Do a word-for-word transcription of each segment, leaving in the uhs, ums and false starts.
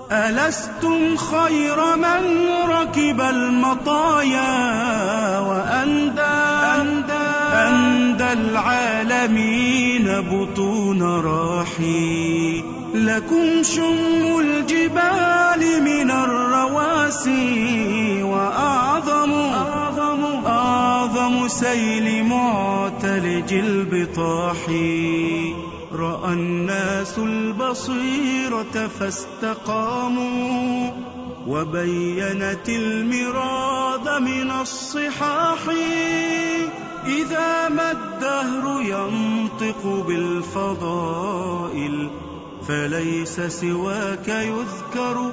ألستم خير من ركب المطايا وأندى أندى, أندى العالمين بطون راحي. لكم شم الجبال من الرواسي وأعظم أعظم, أعظم سيل معتلج البطاح. رأى الناس البصيرة فاستقاموا وبينت المراد من الصحاح. إذا ما الدهر ينطق بالفضائل فليس سواك يذكر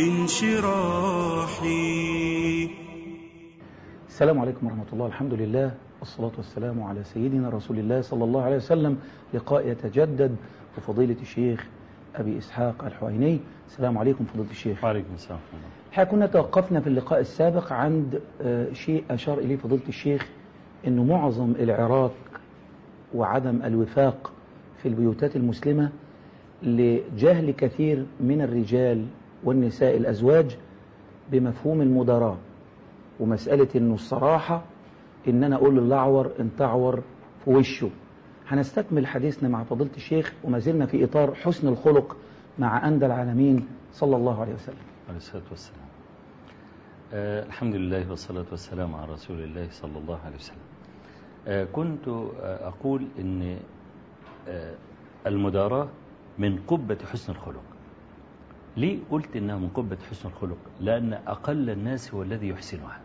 بانشراحي. السلام عليكم ورحمة الله. الحمد لله والصلاة والسلام على سيدنا رسول الله صلى الله عليه وسلم. لقاء يتجدد بفضيلة الشيخ أبي إسحاق الحويني. السلام عليكم فضيلة الشيخ. وعليكم السلام. الحقيقة كنا توقفنا في اللقاء السابق عند شيء أشار إليه فضيلة الشيخ، أنه معظم العراق وعدم الوفاق في البيوتات المسلمة لجهل كثير من الرجال والنساء الأزواج بمفهوم المداراة، ومسألة أنه الصراحة إن أنا أقول للأعور أن تعور في وشه. هنستكمل حديثنا مع فضيلة الشيخ وما زلنا في إطار حسن الخلق مع أندى العالمين صلى الله عليه وسلم. عليه الصلاة والسلام. آه الحمد لله والصلاة والسلام على رسول الله صلى الله عليه وسلم. آه كنت آه أقول إن آه المداراة من قبة حسن الخلق. ليه قلت إنها من قبة حسن الخلق؟ لأن أقل الناس هو الذي يحسنها.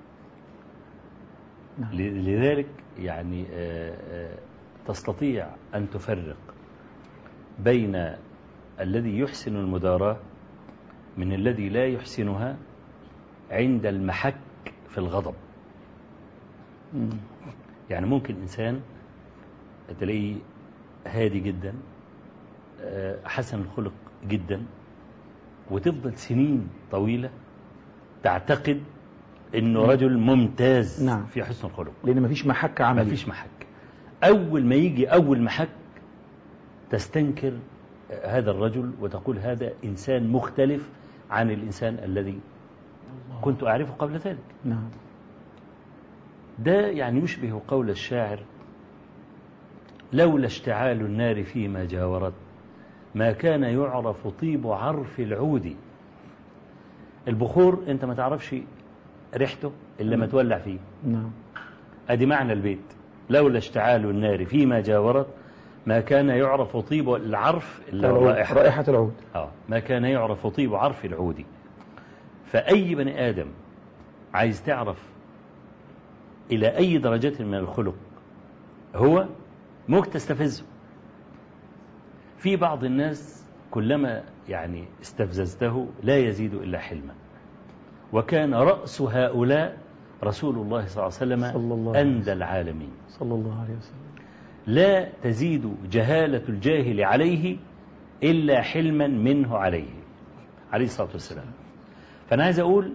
نعم. لذلك يعني آه آه تستطيع أن تفرق بين الذي يحسن المداراة من الذي لا يحسنها عند المحك في الغضب. مم. يعني ممكن إنسان تلاقيه هادي جدا، حسن الخلق جدا، وتفضل سنين طويلة تعتقد إنه رجل ممتاز. نعم. في حسن الخلق، لأن مفيش محك عملي. مفيش محك. أول ما يجي أول محك تستنكر هذا الرجل وتقول هذا إنسان مختلف عن الإنسان الذي كنت أعرفه قبل ذلك. نعم. ده يعني يشبه قول الشاعر: لولا اشتعال النار فيما جاورت ما كان يعرف طيب عرف العود. البخور انت ما تعرفش ريحته إلا ما تولع فيه. نعم. ادي معنى البيت: لولا اشتعال النار فيما جاورت ما كان يعرف طيب العرف إلا رائحة, رائحة العود. آه ما كان يعرف طيب عرف العود. فأي بني آدم عايز تعرف إلى أي درجة من الخلق هو ممكن تستفزه. في بعض الناس كلما يعني استفززته لا يزيد إلا حلما، وكان رأس هؤلاء رسول الله صلى الله عليه وسلم أندى العالمين صلى الله عليه وسلم. لا تزيد جهالة الجاهل عليه إلا حلما منه عليه عليه الصلاة والسلام. فأنا عايز أقول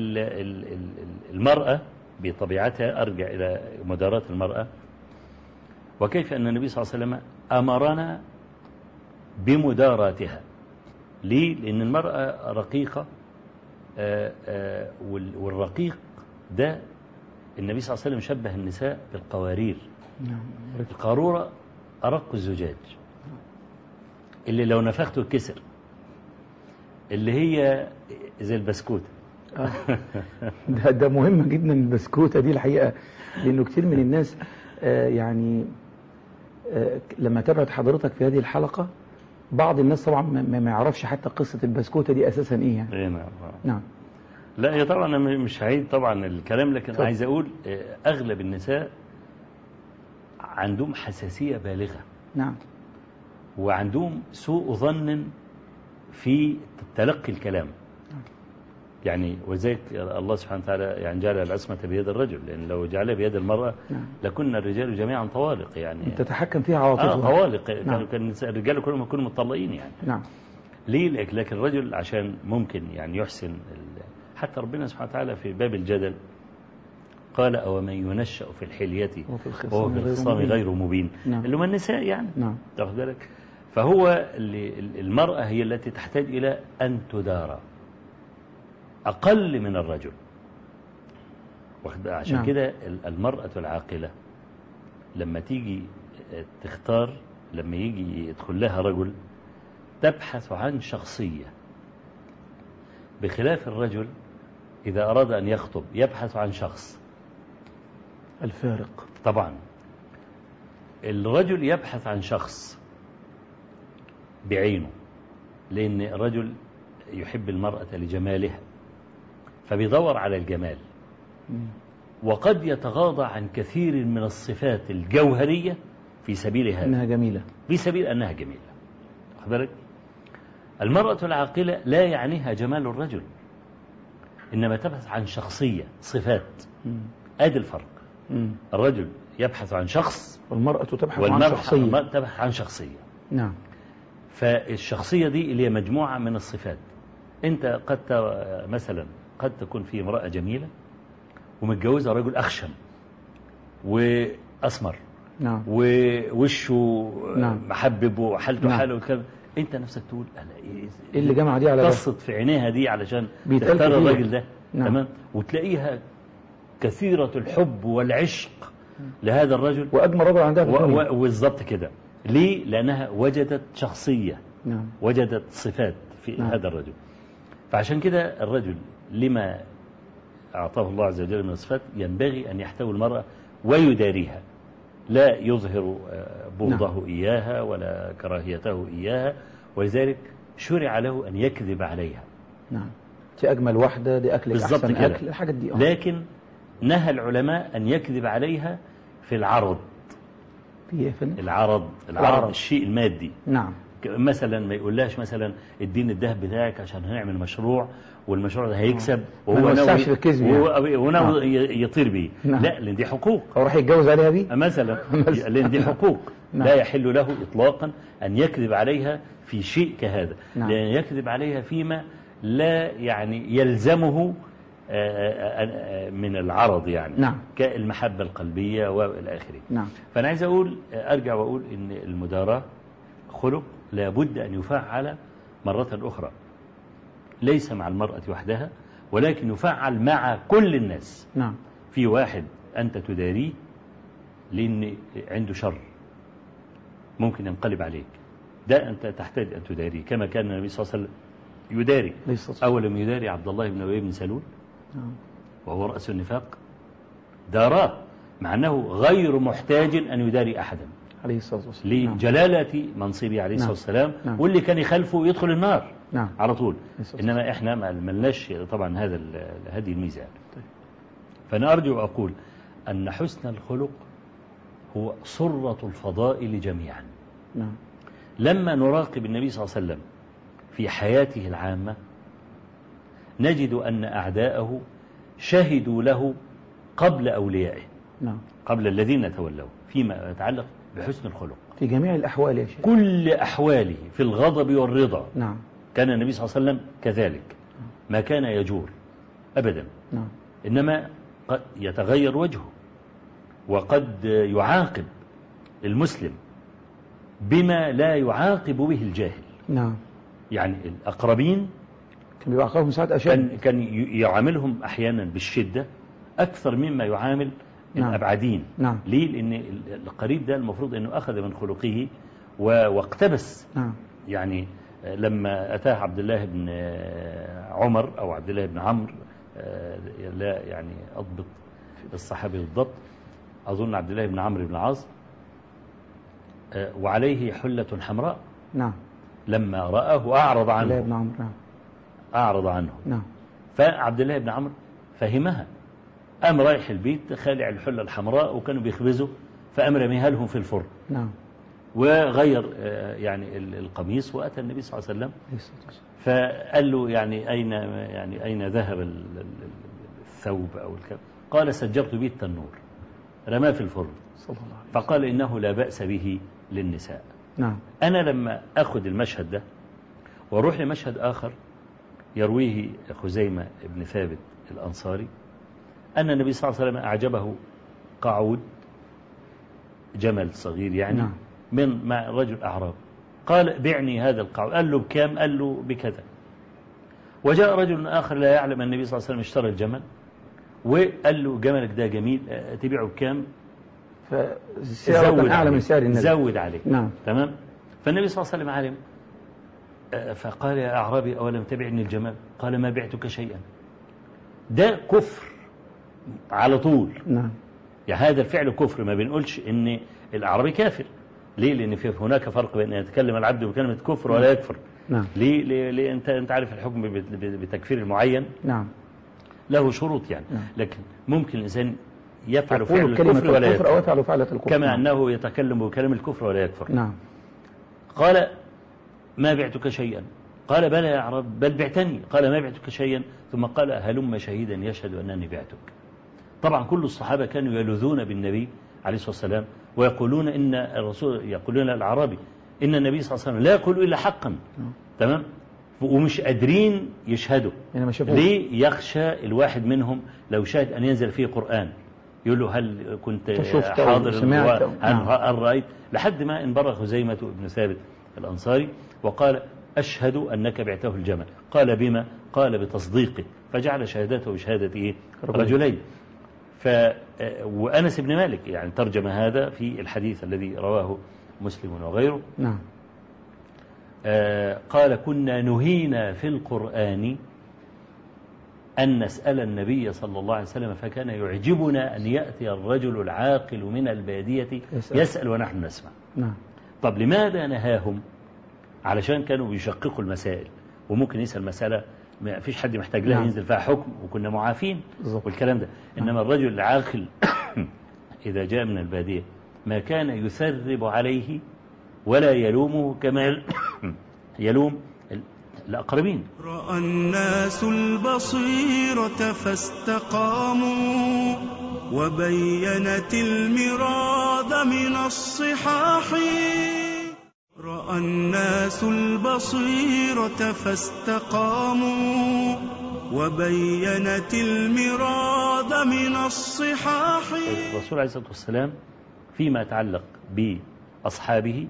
المرأة بطبيعتها، أرجع إلى مداراة المرأة وكيف أن النبي صلى الله عليه وسلم أمرنا بمداراتها. ليه؟ لأن المرأة رقيقة، آآ آآ والرقيق ده النبي صلى الله عليه وسلم شبه النساء بالقوارير. القارورة أرق الزجاج اللي لو نفخته الكسر، اللي هي زي البسكوتة. آه. ده, ده مهمة جدا البسكوتة دي الحقيقة، لأنه كتير من الناس آه يعني آه لما تابعت حضرتك في هذه الحلقة بعض الناس طبعا ما, ما يعرفش حتى قصة البسكوتة دي أساسا إيه يعني. إيه نعم. نعم. لا هي طبعا أنا مش هعيد طبعا الكلام، لكن طب. عايز أقول آه أغلب النساء عندهم حساسية بالغة. نعم. وعندهم سوء ظن في تلقي الكلام. يعني وذلك الله سبحانه وتعالى يعني جعل العصمة بيد الرجل، لأن لو جعلها بيد المرأة نعم. لكنا الرجال جميعا طوالق يعني تتحكم فيها عواطفها. آه طوالق. نعم. كان الرجال كلهم يكونوا مطلقين يعني. نعم. ليه؟ لكن الرجل عشان ممكن يعني يحسن حتى ربنا سبحانه وتعالى في باب الجدل قال: أو من ينشأ في الحلية وهو في الخصام غير مبين. نعم. اللي هم النساء يعني. نعم. تاخد بالك؟ فهو المرأة هي التي تحتاج إلى أن تدارى أقل من الرجل. عشان نعم. كده المرأة العاقلة لما تيجي تختار، لما يجي يدخل لها رجل تبحث عن شخصية، بخلاف الرجل إذا أراد أن يخطب يبحث عن شخص. الفارق طبعا الرجل يبحث عن شخص بعينه، لأن الرجل يحب المرأة لجمالها فبيدور على الجمال، وقد يتغاضى عن كثير من الصفات الجوهرية في سبيل هذا، أنها جميلة، في سبيل أنها جميلة. أخبرك المرأة العاقلة لا يعنيها جمال الرجل، إنما تبحث عن شخصية، صفات. أدي الفرق. مم. الرجل يبحث عن شخص والمرأة تبحث عن شخصية. تبحث عن شخصية. نعم. فالشخصية دي اللي هي مجموعة من الصفات. أنت قد مثلا قد تكون في امرأة جميلة ومتجوزة رجل أخشم وأسمر، نعم، ووشه نعم. محبب وحالته نعم. حاله وكذا، أنت نفسك تقول أنا إيه اللي جمع دي على تصت في عينيها دي علشان تختار الراجل ده. نعم. تمام. وتلاقيها كثيرة الحب والعشق لهذا الرجل، وأجمل رجل عندها في الدنيا. بالضبط كده. ليه؟ لأنها وجدت شخصية. نعم. وجدت صفات في نعم. هذا الرجل. فعشان كده الرجل لما أعطاه الله عز وجل من الصفات ينبغي أن يحتوي المرأة ويداريها، لا يظهر بغضه نعم. إياها ولا كراهيته إياها، ولذلك شرع له أن يكذب عليها. نعم. دي أجمل واحدة، دي أكلك أحسن كده. أكل الحاجات دي. أوه. لكن نهى العلماء أن يكذب عليها في العرض. في العرض العرض, العرض الشيء المادي. نعم. مثلا ما يقولهاش مثلا اديني الذهب بتاعك عشان هنعمل مشروع والمشروع ده هيكسب وهو ناوي وناوي يطير بيه. نعم. لا، لان دي حقوق، هو راح يتجوز عليها بيه مثلا. لان دي حقوق. نعم. لا يحل له اطلاقا ان يكذب عليها في شيء كهذا. نعم. لان يكذب عليها فيما لا يعني يلزمه من العرض يعني. نعم. كالمحبة القلبية والى اخره. نعم. فانا عايز اقول ارجع واقول ان المداراة خلق لابد أن يفعل مرة أخرى، ليس مع المرأة وحدها ولكن يفعل مع كل الناس. نعم. في واحد أنت تداريه لأن عنده شر ممكن ينقلب عليك، ده أنت تحتاج أن تداريه، كما كان النبي صلى الله عليه وسلم يداري. أولم يداري عبد الله بن أبي بن سلول وهو رأس النفاق، داراه مع أنه غير محتاج أن يداري أحدا عليه الصلاة والسلام، لجلالة منصبه عليه الصلاة والسلام. نعم. واللي كان يخالفه يدخل النار. نعم. على طول. إنما إحنا ما لناش طبعا هذا هذه الميزة. طيب. فأنا أرجو وأقول أن حسن الخلق هو سرة الفضائل جميعا. نعم. لما نراقب النبي صلى الله عليه وسلم في حياته العامة نجد أن أعداءه شهدوا له قبل أوليائه. نعم. قبل الذين تولوا فيما يتعلق بحسن الخلق في جميع الأحوال يا شيخ. كل أحواله في الغضب والرضا. نعم. كان النبي صلى الله عليه وسلم كذلك، ما كان يجور أبدا. نعم. إنما قد يتغير وجهه وقد يعاقب المسلم بما لا يعاقب به الجاهل. نعم. يعني الأقربين كان بيعاقبهم ساعات أشد، كان, كان يعاملهم أحيانا بالشدة أكثر مما يعامل نعم. الأبعدين. نعم. ليه؟ لأن القريب ده المفروض أنه أخذ من خلقه واقتبس. نعم. يعني لما أتاه عبد الله بن عمر أو عبد الله بن عمرو، لا يعني أضبط الصحابي بالضبط، أظن عبد الله بن عمرو بن العاص، وعليه حلة حمراء. نعم. لما رآه أعرض عنه. عبد الله بن عمرو. نعم. أعرض عنه. نعم. فعبد الله بن عمرو فهمها، قام رايح البيت خالع الحلة الحمراء وكانوا بيخبزوا، فقام رميها لهم في الفرن. نعم. وغير يعني القميص وأتى النبي صلى الله عليه وسلم فقال له يعني أين يعني أين ذهب الثوب أو الكلام؟ قال سجرت به التنور، رماه في الفرن. صلى الله عليه وسلم. فقال إنه لا بأس به للنساء. نعم. أنا لما أخذ المشهد ده وأروح لمشهد آخر يرويه خزيمة بن ثابت الأنصاري أن النبي صلى الله عليه وسلم أعجبه قعود جمل صغير يعني. نعم. من مع رجل أعراب، قال بعني هذا القعود. قال له بكام؟ قال له بكذا. وجاء رجل آخر لا يعلم النبي صلى الله عليه وسلم اشترى الجمل، وقال له جملك ده جميل تبيعه بكام؟ فزود أعلى من سعر النبي، زود عليه. نعم. تمام. فالنبي صلى الله عليه وسلم علم، فقال يا أعرابي أولم تبعني الجمل؟ قال ما بعتك شيئا. ده كفر على طول. نعم. يعني هذا الفعل كفر، ما بنقولش ان الأعرابي كافر. ليه؟ لأن في هناك فرق بين أن يتكلم العبد بكلمة كفر ولا يكفر. نعم. ليه؟ ليه, ليه أنت أنت عارف الحكم بتكفير المعين. نعم. له شروط يعني. نعم. لكن ممكن الإنسان يفعل فعل الكفر الكفر ولا يكفر، أو يفعل فعلة الكفر، كما نعم. أنه يتكلم بكلام الكفر ولا يكفر. نعم. قال ما بعتك شيئا؟ قال بلى يا أعراب بل بعتني. قال ما بعتك شيئا؟ ثم قال هلم شهيدا يشهد أنني بعتك. طبعا كل الصحابة كانوا يلوذون بالنبي عليه الصلاة والسلام ويقولون إن الرسول، يقولون الأعرابي إن النبي صلى الله عليه وسلم لا يقول إلا حقا. تمام. ومش قادرين يشهدوا. يعني ليه؟ يخشى الواحد منهم لو شاهد أن ينزل فيه قرآن يقول له هل كنت حاضر سمعت هل رأيت؟ لحد ما انبرى خزيمة بن ثابت الأنصاري وقال أشهد أنك بعته الجمل. قال بما؟ قال بتصديقه. فجعل شهادته بشهادة إيه؟ رجلين. ف وأنس بن مالك يعني ترجم هذا في الحديث الذي رواه مسلم وغيره. نعم. آه قال كنا نهينا في القرآن أن نسأل النبي صلى الله عليه وسلم فكان يعجبنا أن يأتي الرجل العاقل من البادية يسأل, يسأل ونحن نسمع. نعم. طب لماذا نهاهم؟ علشان كانوا بيشققوا المسائل، وممكن يسأل مسألة ما فيش حد محتاج لها. نعم. ينزل فيها حكم وكنا معافين والكلام ده. إنما نعم. الرجل العاقل إذا جاء من البادية ما كان يثرب عليه ولا يلومه كما يلوم الأقربين. رأى الناس البصيرة فاستقاموا وبينت المراد من الصحاح. رأى الناس البصيرة فاستقاموا وبينت المراد من الصحاح. الرسول عليه الصلاة والسلام فيما يتعلق بأصحابه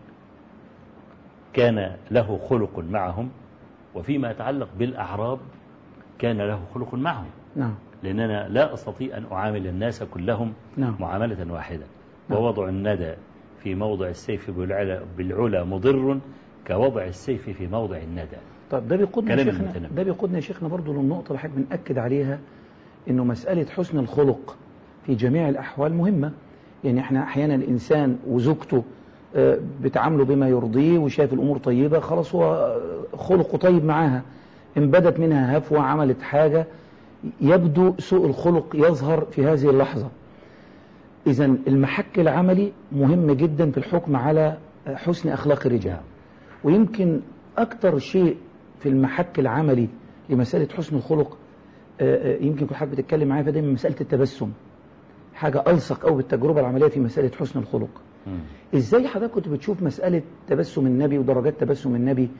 كان له خلق معهم، وفيما يتعلق بالأعراب كان له خلق معهم. نعم. لأننا لا أستطيع أن أعامل الناس كلهم نعم. معاملة واحدة. نعم. ووضع الندى في موضع السيف بالعلا, بالعلا مضر كوضع السيف في موضع الندى. طب ده بيقودنا يا شيخنا ده بيقودنا يا شيخنا برضه للنقطة اللي حضرتك بنأكد عليها، إنه مسألة حسن الخلق في جميع الأحوال مهمة. يعني احنا أحيانا الإنسان وزوجته بتعامله بما يرضيه وشايف الأمور طيبة، خلاص هو خلقه طيب معاها. إن بدت منها هفوة عملت حاجة يبدو سوء الخلق يظهر في هذه اللحظة. إذن المحك العملي مهم جدا في الحكم على حسن أخلاق الرجال. ويمكن أكتر شيء في المحك العملي لمسألة حسن الخلق يمكن كل حاجة بتتكلم معايا فدايما مسألة التبسم، حاجة ألصق أو بالتجربة العملية في مسألة حسن الخلق. إزاي حضرتك كنت بتشوف مسألة تبسم النبي ودرجات تبسم النبي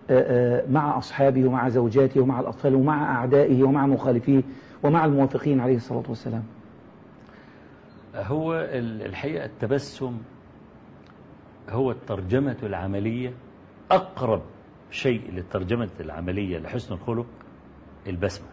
مع أصحابه ومع زوجاته ومع الأطفال ومع أعدائه ومع مخالفيه ومع الموافقين عليه الصلاة والسلام؟ هو الحقيقة التبسم هو الترجمة العملية. أقرب شيء للترجمة العملية لحسن الخلق البسمة.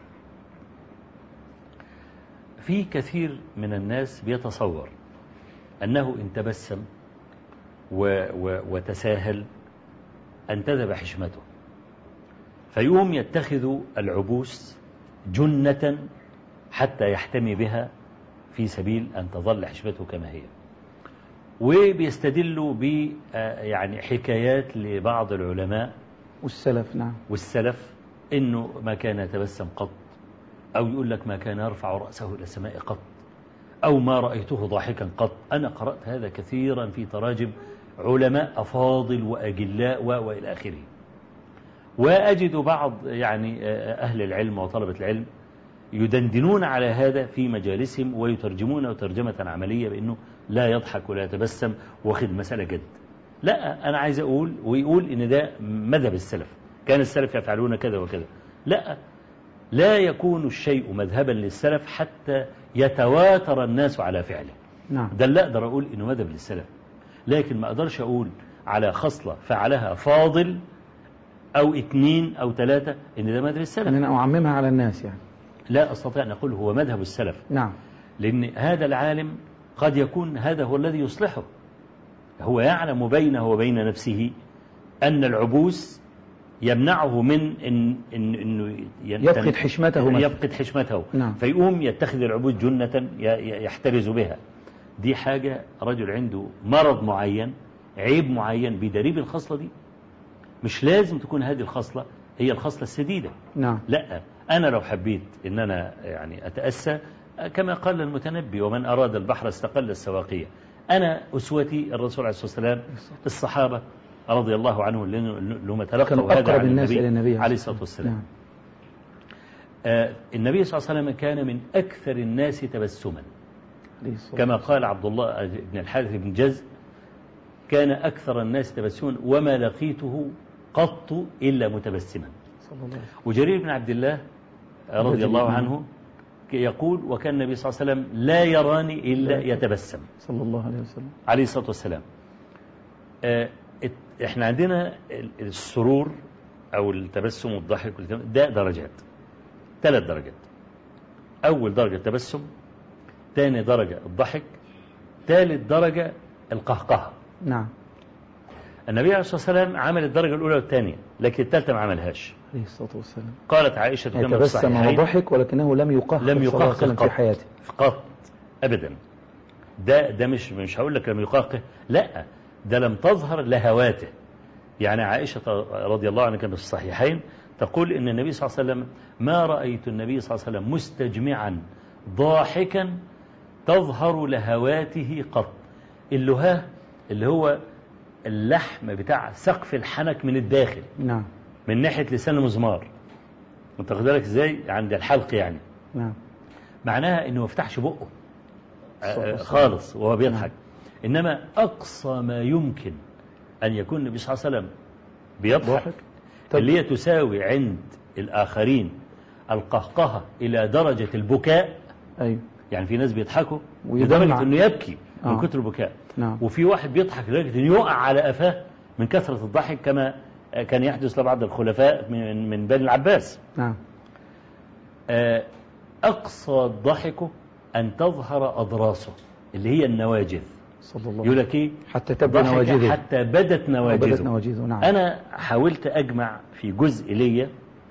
في كثير من الناس بيتصور أنه إن تبسم و و وتساهل انتدب حشمته، فيقوم يتخذ العبوس جنة حتى يحتمي بها في سبيل أن تظل حشمته كما هي. وبيستدلوا ب يعني حكايات لبعض العلماء والسلف. نعم. والسلف إنه ما كان يتبسم قط، أو يقول لك ما كان يرفع رأسه إلى السماء قط، أو ما رأيته ضاحكا قط. أنا قرأت هذا كثيرا في تراجم علماء أفاضل وأجلاء وإلى آخره. وأجد بعض يعني أهل العلم وطلبة العلم يدندنون على هذا في مجالسهم ويترجمونه ترجمة عملية بأنه لا يضحك ولا يتبسم واخد مسألة جد. لا، أنا عايز أقول ويقول إن ده مذهب السلف، كان السلف يفعلون كذا وكذا. لا، لا يكون الشيء مذهبا للسلف حتى يتواتر الناس على فعله. نعم. ده اللي أقدر أقول إنه مذهب للسلف، لكن ما أقدرش أقول على خصلة فعلها فاضل أو اثنين أو ثلاثة إن ده مذهب السلف. أن أنا أعممها على الناس يعني. لا أستطيع أن أقول هو مذهب السلف. نعم. لأن هذا العالم قد يكون هذا هو الذي يصلحه، هو يعلم بينه وبين نفسه أن العبوس يمنعه من إن إن إنه يفقد حشمته مثلا. يفقد حشمته. نعم. فيقوم يتخذ العبوس جنة يحترز بها. دي حاجة رجل عنده مرض معين، عيب معين، بدريب الخصلة دي. مش لازم تكون هذه الخصلة هي الخصلة السديدة. نعم. لا، أنا لو حبيت إن أنا يعني أتأسى كما قال المتنبي ومن أراد البحر استقل السواقية، أنا أسوتي الرسول عليه الصلاة والسلام، الصحابة رضي الله عنهم اللي هم تلقوا هذا عن النبي, النبي عليه الصلاة والسلام. نعم. آه النبي صلى الله عليه وسلم كان من أكثر الناس تبسما، كما قال عبد الله بن الحارث بن جز: كان أكثر الناس تبسما وما لقيته قط إلا متبسما. وجرير بن عبد الله رضي الله عنه يقول: وكان النبي صلى الله عليه وسلم لا يراني إلا يتبسم صلى الله عليه وسلم عليه الصلاة والسلام. آه احنا عندنا السرور أو التبسم والضحك ده درجات، ثلاث درجات. أول درجة التبسم، ثاني درجة الضحك، ثالث درجة القهقهة. نعم. النبي عليه الصلاة والسلام عمل الدرجة الأولى والثانية، لكن الثالثة ما عملهاش عليه الصلاة والسلام. قالت عائشة كما في الصحيحين: تبسم وضحك ولكنه لم يقهقه لم يقهقه في حياته قط أبدا. ده ده مش مش هقول لك لم يقهقه، لا، ده لم تظهر لهواته. يعني عائشة رضي الله عنها كما في الصحيحين تقول إن النبي صلى الله عليه وسلم: ما رأيت النبي صلى الله عليه وسلم مستجمعا ضاحكا تظهر لهواته قط. اللهاه اللي هو اللحم بتاع سقف الحنك من الداخل. نعم. من ناحية لسان المزمار، انت واخد بالك ازاي عند الحلق يعني. نعم. معناها انه ما يفتحش بقه خالص وهو بيضحك. نعم. انما اقصى ما يمكن ان يكون النبي صلى الله عليه وسلم بيضحك اللي هي تساوي عند الاخرين القهقهة الى درجة البكاء. ايوه. يعني في ناس بيضحكوا لدرجة انه يبكي من آه. كتر البكاء. نعم. وفي واحد بيضحك لدرجة انه يقع على قفاه من كثرة الضحك، كما كان يحدث لبعض الخلفاء من من بني العباس. نعم. أقصى ضحكه أن تظهر أضراسه اللي هي النواجذ. صلى الله يقول لك إيه؟ حتى تبدو نواجذه، حتى بدت نواجذه. بدت نواجذه. نعم. أنا حاولت أجمع في جزء لي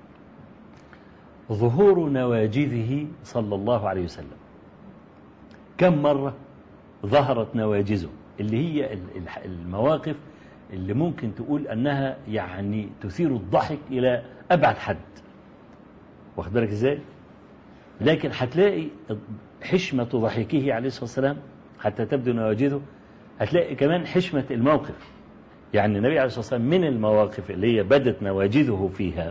ظهور نواجذه صلى الله عليه وسلم، كم مرة ظهرت نواجذه، اللي هي المواقف اللي ممكن تقول أنها يعني تثير الضحك إلى أبعد حد، واخد بالك إزاي؟ لكن هتلاقي حشمة ضحكه عليه الصلاة والسلام حتى تبدو نواجذه، هتلاقي كمان حشمة الموقف. يعني النبي عليه الصلاة والسلام من المواقف اللي هي بدت نواجذه فيها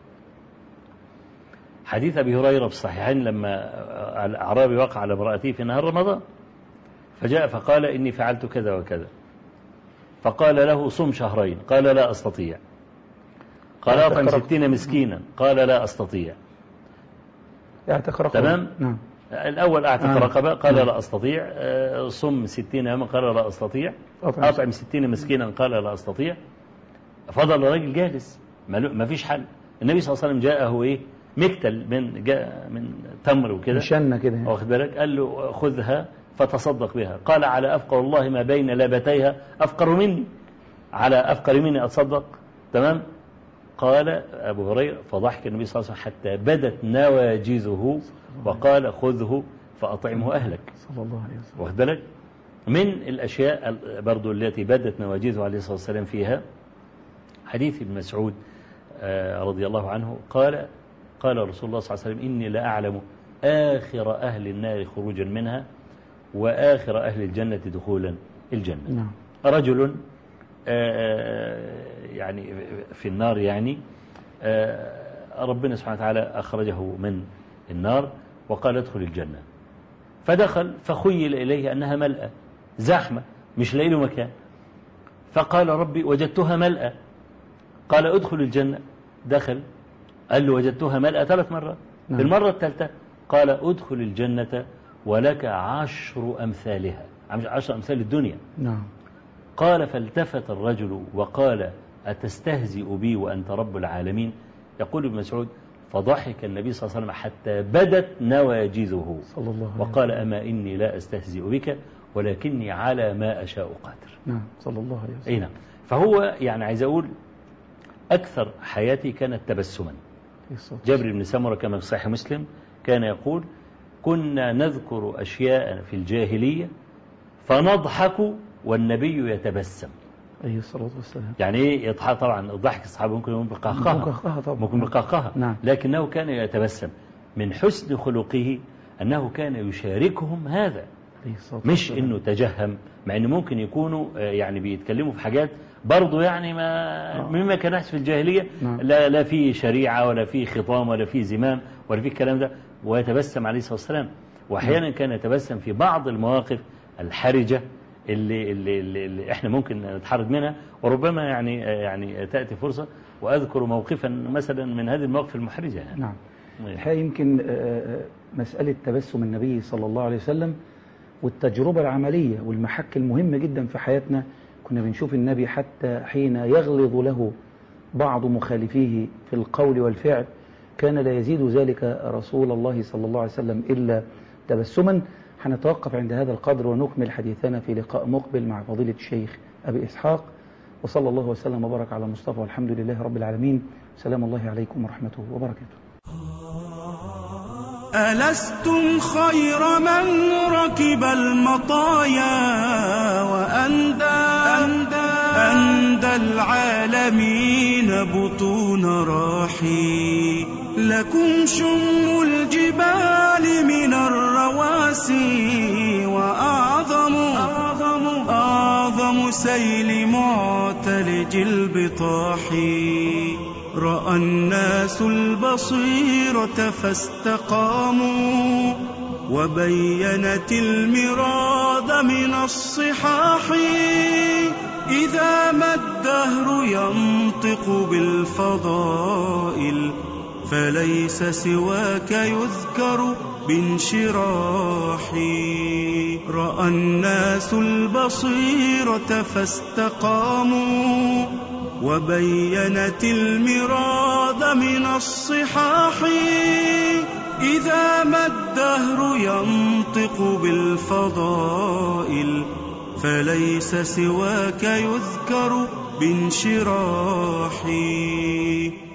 حديث أبي هريرة في الصحيحين لما الأعرابي وقع على امرأته في نهار رمضان، فجاء فقال: إني فعلت كذا وكذا، فقال له: صم شهرين، قال: لا أستطيع. قال: أطعم ستين مسكينا، قال: لا أستطيع. اعتق رقبة. تمام. نعم. الأول أعتق نعم. رقبة، قال: نعم. لا أستطيع. صم ستين يوما، قال: لا أستطيع. أطعم ستين مسكينا، قال: لا أستطيع. فضل الرجل جالس ما فيش حل. النبي صلى الله عليه وسلم جاءه إيه؟ مكتل من جاء من تمر وكده، مشنة كده يعني. واخد بالك؟ قال له: خذها فتصدق بها. قال: على أفقر الله ما بين لابتيها أفقر مني، على أفقر مني أتصدق. تمام. قال أبو هريرة: فضحك النبي صلى الله عليه وسلم حتى بدت نواجذه وقال: خذه فأطعمه أهلك. صلى الله عليه وسلم. واخد بالك؟ من الأشياء برضو التي بدت نواجذه عليه الصلاة والسلام فيها حديث ابن مسعود رضي الله عنه قال: قال رسول الله صلى الله عليه وسلم: إني لأعلم آخر أهل النار خروجا منها وآخر أهل الجنة دخولا الجنة. نعم. رجل يعني في النار، يعني ربنا سبحانه وتعالى أخرجه من النار وقال: ادخل الجنة. فدخل فخيل إليه أنها ملأة زحمة مش لاقي له مكان، فقال: ربي وجدتها ملأة. قال: ادخل الجنة. دخل، قال له: وجدتها ملأة ثلاث مرات. نعم. المرة الثالثة قال: ادخل الجنة ولك عشر أمثالها، عشر أمثال الدنيا. نعم. قال فالتفت الرجل وقال أتستهزئ بي وأنت رب العالمين؟ يقول ابن مسعود فضحك النبي صلى الله عليه وسلم حتى بدت نواجذه صلى الله عليه وقال وسلم. أما إني لا أستهزئ بك ولكني على ما أشاء قادر. نعم صلى الله عليه وسلم. أي نعم. فهو يعني عايز أقول أكثر حياتي كانت تبسما. جابر بن سمرة كما في صحيح مسلم كان يقول كنا نذكر أشياء في الجاهلية فنضحك والنبي يتبسم. أيه الصلاة والسلام. يعني إيه يضحك؟ طبعا الضحك الصحابة ممكن يكون بقهقهة ممكن بقهقهة نعم. لكنه كان يتبسم. من حسن خلقه أنه كان يشاركهم هذا، مش إنه تجهم، مع إنه ممكن يكونوا يعني بيتكلموا في حاجات برضو يعني ما مما كان يحدث في الجاهلية. لا لا في شريعة ولا في خطام ولا في زمام ولا في الكلام ده، ويتبسم عليه الصلاة والسلام. وأحيانا كان يتبسم في بعض المواقف الحرجة اللي, اللي, اللي, اللي احنا ممكن نتحرج منها، وربما يعني يعني تأتي فرصة وأذكر موقفا مثلا من هذه المواقف المحرجة يعني. نعم. الحقيقة يمكن مسألة تبسم النبي صلى الله عليه وسلم والتجربة العملية والمحك المهم جدا في حياتنا، كنا بنشوف النبي حتى حين يغلظ له بعض مخالفيه في القول والفعل كان لا يزيد ذلك رسول الله صلى الله عليه وسلم إلا تبسما. هنتوقف عند هذا القدر ونكمل حديثنا في لقاء مقبل مع فضيلة الشيخ أبي إسحاق، وصلى الله وسلم وبارك على مصطفى والحمد لله رب العالمين. سلام الله عليكم ورحمته وبركاته. ألستم خير من ركب المطايا وأندى أندى, أندى العالمين بطون راحي، لكم شم الجبال من الرواسي وأعظم أعظم, أعظم سيل معتلج البطاح. رأى الناس البصيرة فاستقاموا وبينت المراد من الصحاح. إذا ما الدهر ينطق بالفضائل فليس سواك يذكر بانشراح. رأى الناس البصيرة فاستقاموا وبينت المراد من الصحاح. إذا ما الدهر ينطق بالفضائل فليس سواك يذكر بانشراح.